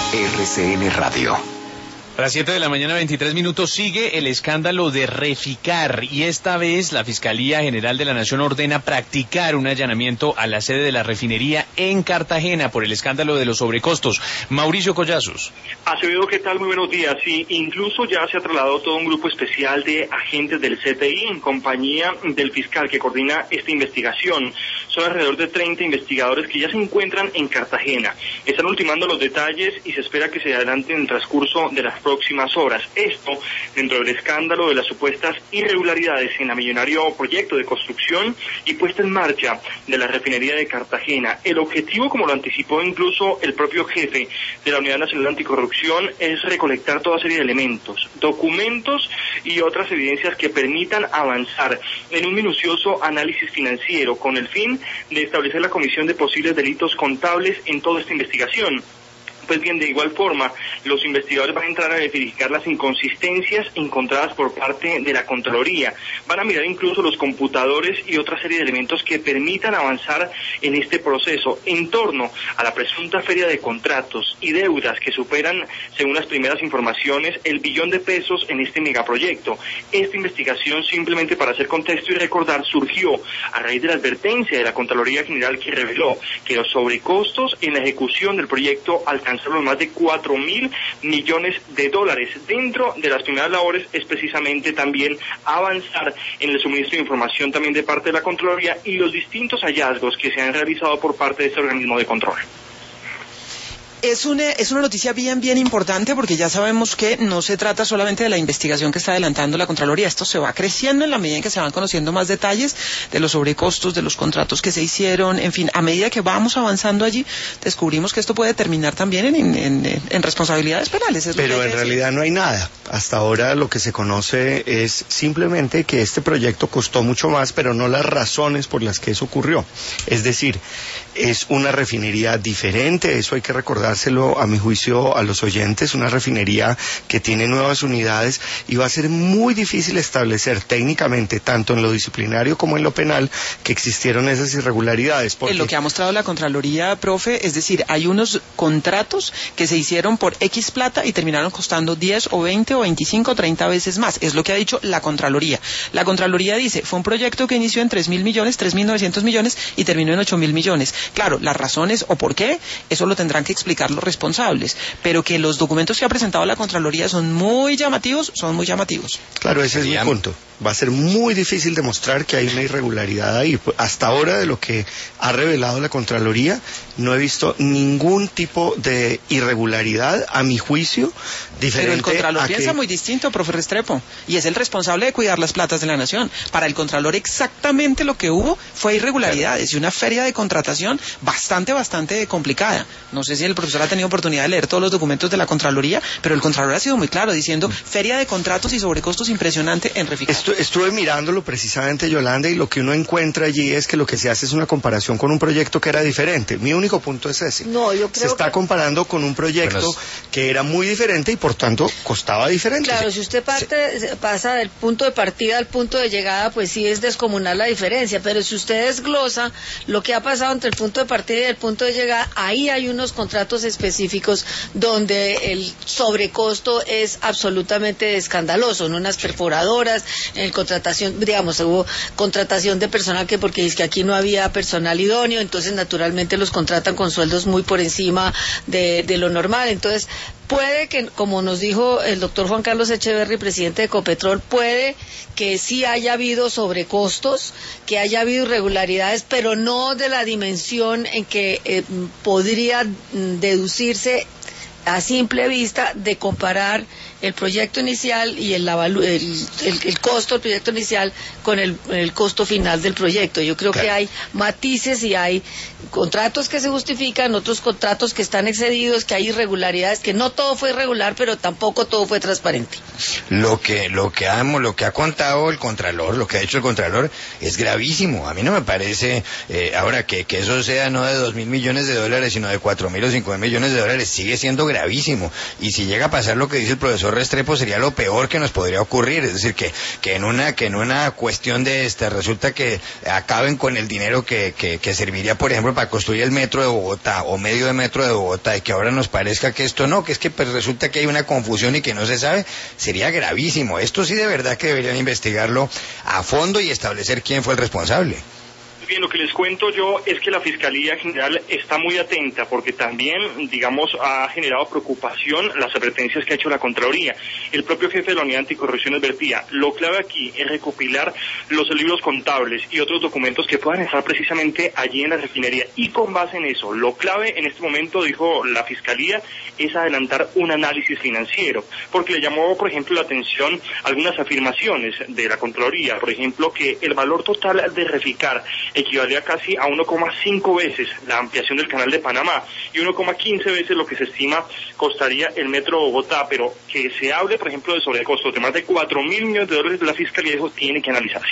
RCN Radio. A las 7 de la mañana, 23 minutos, sigue el escándalo de Reficar y esta vez la Fiscalía General de la Nación ordena practicar un allanamiento a la sede de la refinería en Cartagena por el escándalo de los sobrecostos. Mauricio Collazos. Acevedo, ¿qué tal? Muy buenos días. Sí, incluso ya se ha trasladado todo un grupo especial de agentes del CTI en compañía del fiscal que coordina esta investigación. Son alrededor de 30 investigadores que ya se encuentran en Cartagena. Están ultimando los detalles y se espera que se adelanten en el transcurso de las próximas horas. Esto dentro del escándalo de las supuestas irregularidades en el millonario proyecto de construcción y puesta en marcha de la refinería de Cartagena. El objetivo, como lo anticipó incluso el propio jefe de la Unidad Nacional Anticorrupción, es recolectar toda serie de elementos, documentos y otras evidencias que permitan avanzar en un minucioso análisis financiero con el fin de establecer la comisión de posibles delitos contables en toda esta investigación. Pues bien, de igual forma, los investigadores van a entrar a verificar las inconsistencias encontradas por parte de la Contraloría. Van a mirar incluso los computadores y otra serie de elementos que permitan avanzar en este proceso en torno a la presunta feria de contratos y deudas que superan, según las primeras informaciones, el billón de pesos en este megaproyecto. Esta investigación, simplemente para hacer contexto y recordar, surgió a raíz de la advertencia de la Contraloría General que reveló que los sobrecostos en la ejecución del proyecto alcanzaron más de 4.000 millones de dólares. Dentro de las primeras labores es precisamente también avanzar en el suministro de información también de parte de la Contraloría y los distintos hallazgos que se han realizado por parte de este organismo de control. Es una noticia bien importante porque ya sabemos que no se trata solamente de la investigación que está adelantando la Contraloría. Esto se va creciendo en la medida en que se van conociendo más detalles de los sobrecostos, de los contratos que se hicieron, en fin, a medida que vamos avanzando allí, descubrimos que esto puede terminar también en responsabilidades penales. Pero en realidad no hay nada. Hasta ahora lo que se conoce es simplemente que este proyecto costó mucho más, pero no las razones por las que eso ocurrió. Es decir, es una refinería diferente, eso hay que recordárselo a mi juicio a los oyentes, una refinería que tiene nuevas unidades y va a ser muy difícil establecer técnicamente, tanto en lo disciplinario como en lo penal, que existieron esas irregularidades. En lo que ha mostrado la Contraloría, profe, es decir, hay unos contratos que se hicieron por X plata y terminaron costando 10 o 20 o 25 o 30 veces más, es lo que ha dicho la Contraloría. La Contraloría dice, fue un proyecto que inició en 3.000 millones, 3.900 millones y terminó en 8.000 millones. Claro, las razones o por qué, eso lo tendrán que explicar los responsables, pero que los documentos que ha presentado la Contraloría son muy llamativos. Claro, ese es mi punto. Va a ser muy difícil demostrar que hay una irregularidad ahí. Hasta ahora, de lo que ha revelado la Contraloría, no he visto ningún tipo de irregularidad, a mi juicio, diferente. Pero el Contralor piensa muy distinto, profe Restrepo, y es el responsable de cuidar las platas de la nación. Para el Contralor exactamente lo que hubo fue irregularidades y una feria de contratación bastante complicada. No sé si el profesor ha tenido oportunidad de leer todos los documentos de la Contraloría, pero el Contralor ha sido muy claro diciendo feria de contratos y sobrecostos impresionante en Reficar. Estuve mirándolo precisamente, Yolanda, y lo que uno encuentra allí es que lo que se hace es una comparación con un proyecto que era diferente. Mi único punto es ese. No, yo creo se está comparando con un proyecto que era muy diferente y por tanto costaba diferente. Claro, si usted pasa del punto de partida al punto de llegada, pues sí es descomunal la diferencia, pero si usted desglosa lo que ha pasado entre el punto de partida y el punto de llegada, ahí hay unos contratos específicos donde el sobrecosto es absolutamente escandaloso, en unas perforadoras, en contratación, digamos, hubo contratación de personal que porque es que aquí no había personal idóneo, entonces naturalmente los contratan con sueldos muy por encima de lo normal. Entonces puede que, como nos dijo el doctor Juan Carlos Echeverry, presidente de Ecopetrol, puede que sí haya habido sobrecostos, que haya habido irregularidades, pero no de la dimensión en que podría deducirse a simple vista de comparar el proyecto inicial y el costo del proyecto inicial con el costo final del proyecto. Yo creo que hay matices y hay contratos que se justifican, otros contratos que están excedidos, que hay irregularidades, que no todo fue irregular, pero tampoco todo fue transparente. Lo que ha contado el Contralor, lo que ha hecho el Contralor es gravísimo. A mí no me parece, ahora que eso sea no de 2.000 millones de dólares, sino de 4.000 o 5.000 millones de dólares, sigue siendo gravísimo. Y si llega a pasar lo que dice el profesor Restrepo, sería lo peor que nos podría ocurrir. Es decir, que en una cuestión de esta resulta que acaben con el dinero que serviría, por ejemplo, para construir el metro de Bogotá o medio de metro de Bogotá, y que ahora nos parezca que esto no, que es que pues resulta que hay una confusión y que no se sabe, sería gravísimo. Esto sí de verdad que deberían investigarlo a fondo y establecer quién fue el responsable. Bien, lo que les cuento yo es que la Fiscalía General está muy atenta porque también, digamos, ha generado preocupación las advertencias que ha hecho la Contraloría. El propio jefe de la Unidad Anticorrupción advertía, lo clave aquí es recopilar los libros contables y otros documentos que puedan estar precisamente allí en la refinería. Y con base en eso, lo clave en este momento, dijo la Fiscalía, es adelantar un análisis financiero, porque le llamó, por ejemplo, la atención algunas afirmaciones de la Contraloría, por ejemplo, que el valor total de Reficar equivalía casi a 1,5 veces la ampliación del canal de Panamá y 1,15 veces lo que se estima costaría el metro de Bogotá, pero que se hable, por ejemplo, de sobrecostos de más de 4.000 millones de dólares, la Fiscalía dijo tiene que analizarse.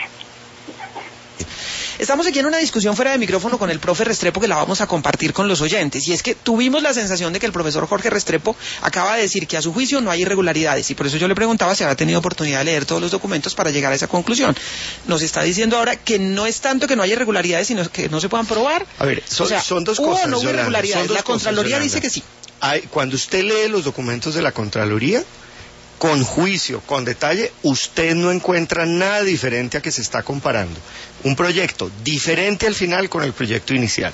Estamos aquí en una discusión fuera de micrófono con el profe Restrepo que la vamos a compartir con los oyentes, y es que tuvimos la sensación de que el profesor Jorge Restrepo acaba de decir que a su juicio no hay irregularidades, y por eso yo le preguntaba si había tenido oportunidad de leer todos los documentos para llegar a esa conclusión. Nos está diciendo ahora que no es tanto que no haya irregularidades, sino que no se puedan probar. A ver, son dos ¿hubo cosas, o no hubo Yolanda, irregularidades? La Contraloría dice que sí. Cuando usted lee los documentos de la Contraloría, con juicio, con detalle, usted no encuentra nada diferente a que se está comparando. Un proyecto diferente al final con el proyecto inicial.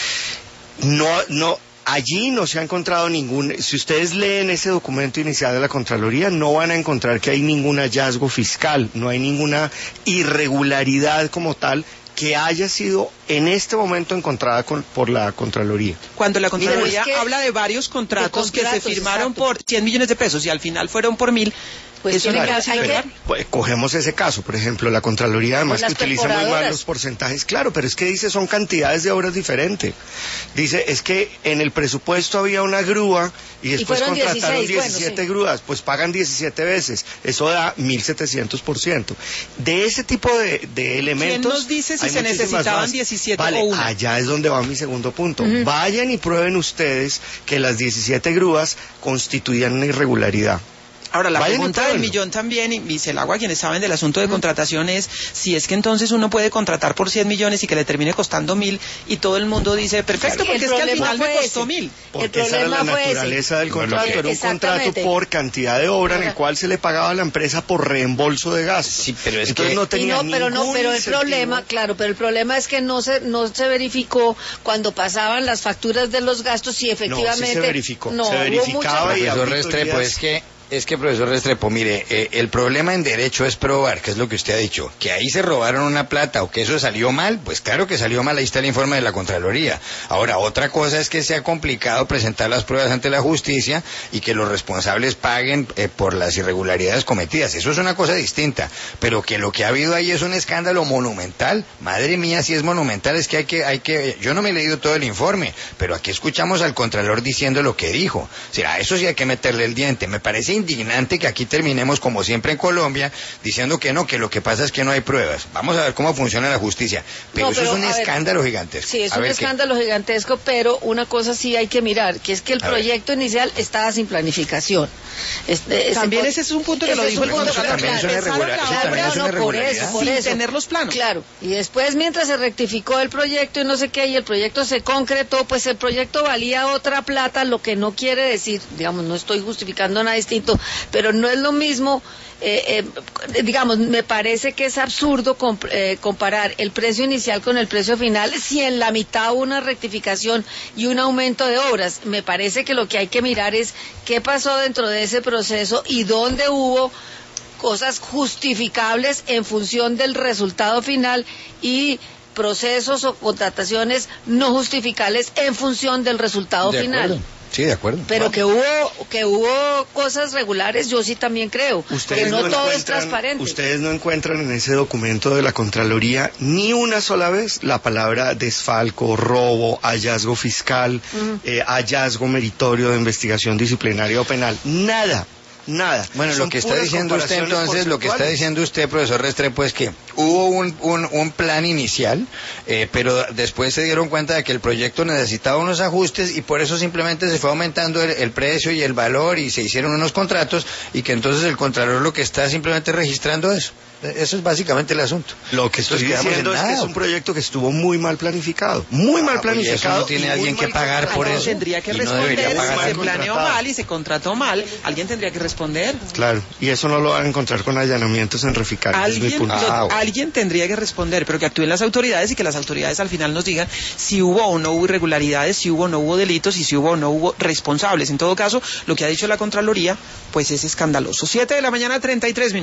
Allí no se ha encontrado si ustedes leen ese documento inicial de la Contraloría, no van a encontrar que hay ningún hallazgo fiscal, no hay ninguna irregularidad como tal que haya sido en este momento encontrada por la Contraloría. Cuando la Contraloría habla de varios contratos que se firmaron por 100 millones de pesos y al final fueron por 1.000, pues eso pues, cogemos ese caso, por ejemplo, la Contraloría además que utiliza muy mal los porcentajes, claro, pero es que dice son cantidades de obras diferentes. Dice, es que en el presupuesto había una grúa y después contrataron 17 grúas, pues pagan 17 veces, eso da 1.700%. De ese tipo de elementos... ¿Quién nos dice si se necesitaban 17 vale, o 1? Allá es donde va mi segundo punto. Vayan y prueben ustedes que las 17 grúas constituían una irregularidad. Ahora, la pregunta del millón también, y se la hago a quienes saben del asunto de contratación, es si es que entonces uno puede contratar por 100 millones y que le termine costando 1.000 y todo el mundo dice, perfecto, porque es que al final me costó 1.000. Porque esa era la naturaleza del contrato, era un contrato por cantidad de obra en el cual se le pagaba a la empresa por reembolso de gastos. Sí, pero es entonces que... no tenía pero el problema, claro, pero el problema es que no se verificó cuando pasaban las facturas de los gastos si efectivamente... No, sí se verificó, se verificaba. Y profesor Restrepo, es que, profesor Restrepo, mire, el problema en derecho es probar, que es lo que usted ha dicho, que ahí se robaron una plata o que eso salió mal, pues claro que salió mal, ahí está el informe de la Contraloría. Ahora, otra cosa es que sea complicado presentar las pruebas ante la justicia y que los responsables paguen por las irregularidades cometidas. Eso es una cosa distinta, pero que lo que ha habido ahí es un escándalo monumental. Madre mía, si es monumental, es que hay que, yo no me he leído todo el informe, pero aquí escuchamos al Contralor diciendo lo que dijo. O sea, a eso sí hay que meterle el diente. Me parece indignante que aquí terminemos como siempre en Colombia diciendo que no, que lo que pasa es que no hay pruebas. Vamos a ver cómo funciona la justicia. Pero eso es un escándalo gigantesco. Sí, es un escándalo gigantesco, pero una cosa sí hay que mirar, que es que el proyecto inicial estaba sin planificación. También ese es un punto que lo dijo el Contralor. También es una irregularidad. Por eso. Tener los planos. Claro, y después mientras se rectificó el proyecto y no sé qué, y el proyecto se concretó, pues el proyecto valía otra plata, lo que no quiere decir, digamos, no estoy justificando nada distinto, pero no es lo mismo, digamos, me parece que es absurdo comparar el precio inicial con el precio final si en la mitad hubo una rectificación y un aumento de obras. Me parece que lo que hay que mirar es qué pasó dentro de ese proceso y dónde hubo cosas justificables en función del resultado final y procesos o contrataciones no justificables en función del resultado final. Sí, de acuerdo. Pero que hubo cosas regulares, yo sí también creo. Que no todo es transparente. Ustedes no encuentran en ese documento de la Contraloría ni una sola vez la palabra desfalco, robo, hallazgo fiscal, hallazgo meritorio de investigación disciplinaria o penal. Nada. nada. Bueno, Son lo que está puras diciendo usted comparaciones entonces, lo que está porcentuales. diciendo usted, profesor Restrepo, es que hubo un plan inicial, pero después se dieron cuenta de que el proyecto necesitaba unos ajustes y por eso simplemente se fue aumentando el precio y el valor y se hicieron unos contratos y que entonces el Contralor lo que está simplemente registrando eso. Eso es básicamente el asunto. Lo que estoy Entonces, quedamos diciendo en es que nada. es un proyecto que estuvo muy mal planificado. Muy mal Y eso planificado. no tiene y muy alguien que mal pagar por contratado. eso. Tendría que Y no responder debería si pagar. se Mal planeó contratado. mal y se contrató mal. Alguien tendría que responder. Claro, y eso no lo van a encontrar con allanamientos en Reficar. es mi Alguien, punto. alguien tendría que responder, pero que actúen las autoridades y que las autoridades al final nos digan si hubo o no hubo irregularidades, si hubo o no hubo delitos y si hubo o no hubo responsables. En todo caso, lo que ha dicho la Contraloría, pues es escandaloso. 7 de la mañana, 33 minutos.